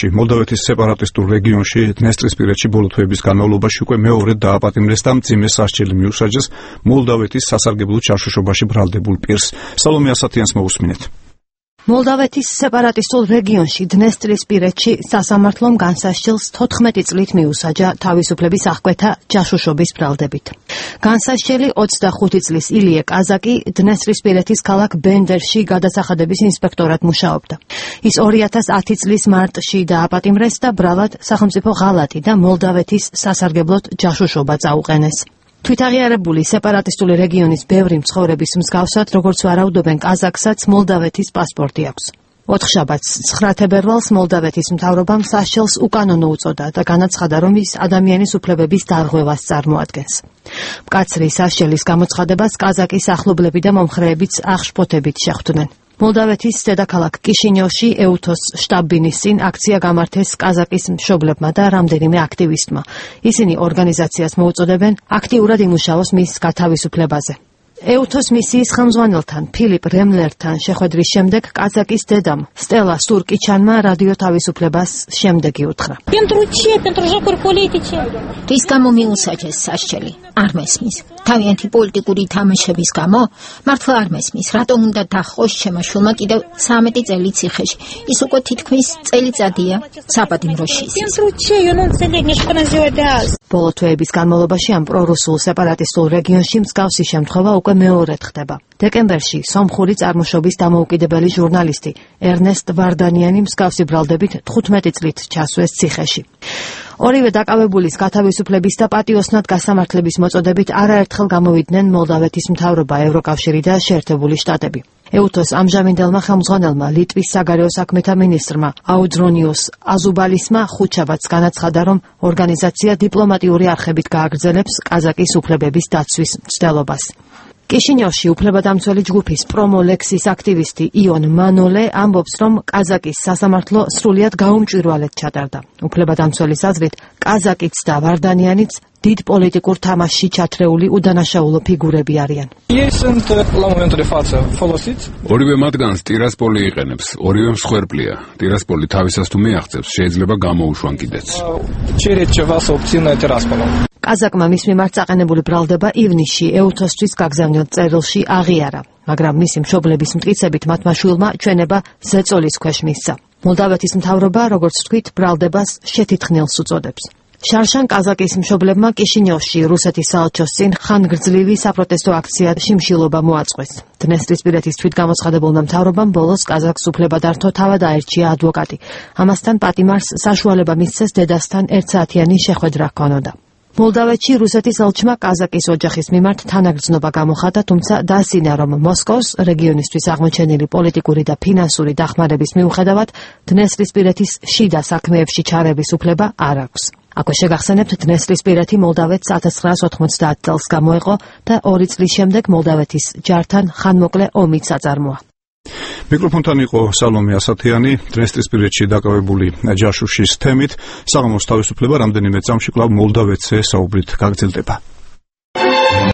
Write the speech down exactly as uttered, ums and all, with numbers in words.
თბილისში, მოლდავეთის სეპარატისტულ რეგიონში დნესტრისპირეთში ბოლო თვეების განმავლობაში უკვე მეორედ დააპატიმრეს და მძიმე სასჯელი მიუსაჯეს მოლდავეთის სასარგებლო ჩაშოშობაში ბრალდებულ პირს. სალომე ასათიანს მოусმინეთ. მოლდავეთის სეპარატისტულ რეგიონში დნესტრისპირეთში სასამართლომ განსასჯელს თოთხმეტი წლით მიუსაჯა თავისუფლების აღკვეთა ჯაშუშობის ბრალდებით. განსასჯელი ოცდახუთი წლის ილია კაზაკი დნესტრისპირეთის ქალაქ ბენდერში გადასახადების ინსპექტორად მუშაობდა. ის ორი ათას ათი წლის მარტში დააპატიმრეს და ბრალად სახელმწიფო ღალატი და მოლდავეთის სასარგებლოდ ჯაშუშობა წაუყენეს. თვითაღიარებული სეპარატისტული რეგიონის ბევრი მცხოვრების მსგავსად, როგორც ვარაუდობენ კაზაკსაც, მოლდავეთის პასპორტი აქვს. ოთხშაბათს ცხრა თებერვალს მოლდავეთის მთავრობამ სასჯელს უკანონო უწოდა და განაცხადა, რომ ის ადამიანის უფლებების დარღვევას წარმოადგენს. მკაცრი სასჯელის გამოცხადებას კაზაკის ახლობლები და მომხრეებიც აღშფოთებით შეხვდნენ. მოლდავეთის დედაქალაქ კიშინიოვში ეუთოს შტაბ-ბინის წინ აქცია გამართეს კაზაკის მშობლებმა და რამდენიმე აქტივისტმა. ისინი ორგანიზაციას მოუწოდებენ აქტიურად იმუშაოს მის გათავისუფლებაზე. ეუთოს მისიის ხელმძღვანელთან ფილიპ რემლერთან შეხვედრის შემდეგ კაზაკის დედამ სტელა სურკიჩანმა რადიო თავისუფლებას შემდეგი უთხრა. რის გამო მიუსაჯეს სასჯელი? არ მესმის. თავიანთი პოლიტიკური თამაშების გამო? მართლა არ მესმის. რატომ უნდა დახოს ჩემო შვილმა კიდევ სამეტი წელი ციხეში? ის უკვე თითქმის წელიწადია საპატიმროში. ბოლო თვეების განმავლობაში ამ პრორუსულ სეპარატისტულ რეგიონში მსგავსი შემთხვევა უკვე მეორედ ხდება. დეკემბერში სომხური წარმოშობის დამოუკიდებელი ჟურნალისტი ერნესტ ვარდანიანი მსგავსი ბრალდებით თხუთმეტი წლით ჩასვეს ციხეში. ორივე დაკავებულის გათავისუფლების და პატიოსნად გასამართლების მოწოდებით არაერთხელ გამოვიდნენ მოლდავეთის მთავრობა, ევროკავშირი და შეერთებული შტატები. ეუთოს ამჟამინდელმა ხელმძღვანელმა ლიტვის საგარეო საქმეთა მინისტრმა აუდრონიოს აზუბალისმა ხუთშაბათს განაცხადა, რომ ორგანიზაცია დიპლომატიური არხებით გააგრძელებს კაზაკის უფლებების დაცვის მცდელობას. კიშინიოვში უფლებადამცველი ჯგუფის პრომოლექსის აქტივისტი იონ მანოლე ამბობს, რომ კაზაკის სასამართლო სრულიად გაუმჭვირვალედ ჩატარდა. უფლებადამცველის აზრით, კაზაკიც და ვარდანიანიც დიდ პოლიტიკურ თამაშში ჩათრეული უდანაშაულო ფიგურები არიან. ორივე მათგანს ტირასპოლი იყენებს, ორივე მსხვერპლია. ტირასპოლი თავისას თუ მიაღწევს, შეიძლება გამოუშვან კიდეც. კაზაკმა მის მიმართ წაყენებული ბრალდება ივნისში ეუთოსთვის გაგზავნილ წერილში აღიარა, მაგრამ მისი მშობლების მტკიცებით მათმა შვილმა ჩვენება ზეწოლის ქვეშ მისცა. მოლდავეთის მთავრობა, როგორც ვთქვით, ბრალდებას შეთითხნილს უწოდებს. შარშან კაზაკის მშობლებმა კიშინიოვში რუსეთის საელჩოს წინ ხანგრძლივი საპროტესტო აქცია შიმშილობა მოაწყვეს. დნესტრისპირეთის თვითგამოცხადებულმა მთავრობამ ბოლოს კაზაკს უფლებადართო თავად აერჩია ადვოკატი. ამასთან პატიმარს საშუალება მისცეს დედასთან ერთსაათიანი შეხვედრა ჰქონოდა. მოლდავეთში რუსეთის ელჩმა კაზაკის ოჯახის მიმართ თანაგრძნობა გამოხატა, თუმცა დაასინა, რომ მოსკოვს რეგიონისთვის აღმოჩენილი პოლიტიკური და ფინანსური დახმარების მიუხედავად დნესტრისპირეთის შიდა საქმეებში ჩარევის უფლება არ აქვს. აქვე შეგახსენებთ, დნესტრისპირეთი მოლდავეთს ათას ცხრაას ოთხმოცდაათ წელს გამოეყო და ორი წლის შემდეგ მოლდავეთის ჯართან ხანმოკლე ომიც აწარმოა. მიკროფონთან იყო სალომე ასათიანი, დნესტრისპირეთში დაკავებული ჯაშუშის თემით. საღამოს თავისუფლება რამდენიმე წამში კვლავ მოლდავეთზე საუბრით გაგრძელდება.